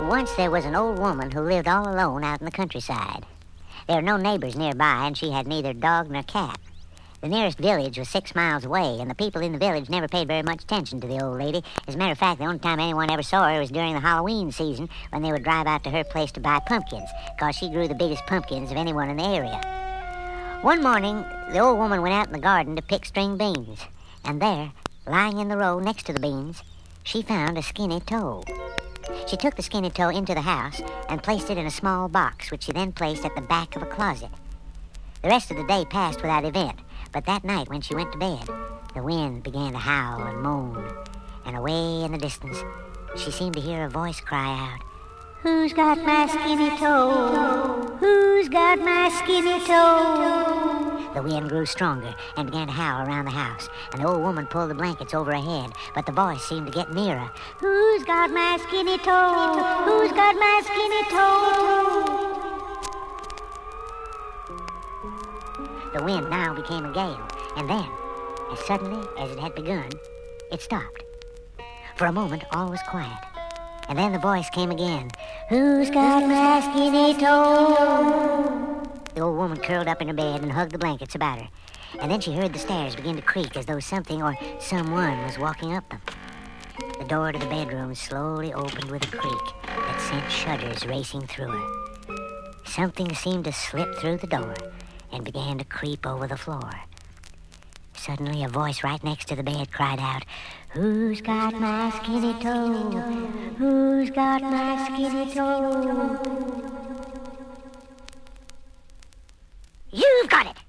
Once there was an old woman who lived all alone out in the countryside. There were no neighbors nearby, and she had neither dog nor cat. The nearest village was 6 miles away, and the people in the village never paid very much attention to the old lady. As a matter of fact, the only time anyone ever saw her was during the Halloween season, when they would drive out to her place to buy pumpkins, because she grew the biggest pumpkins of anyone in the area. One morning, the old woman went out in the garden to pick string beans, and there, lying in the row next to the beans, she found a skinny toe. She took the skinny toe into the house and placed it in a small box, which she then placed at the back of a closet. The rest of the day passed without event, but that night when she went to bed, the wind began to howl and moan, and away in the distance, she seemed to hear a voice cry out, "Who's got my skinny toe? Who's got my skinny toe?" The wind grew stronger and began to howl around the house, and the old woman pulled the blankets over her head, but the voice seemed to get nearer. "Who's got my skinny toe? Who's got my skinny toe?" The wind now became a gale, and then, as suddenly as it had begun, it stopped. For a moment, all was quiet, and then the voice came again. "Who's got my skinny toe?" The old woman curled up in her bed and hugged the blankets about her, and then she heard the stairs begin to creak as though something or someone was walking up them. The door to the bedroom slowly opened with a creak that sent shudders racing through her. Something seemed to slip through the door and began to creep over the floor. Suddenly, a voice right next to the bed cried out, "Who's got my skinny toe? Who's got my skinny toe?" "You've got it!"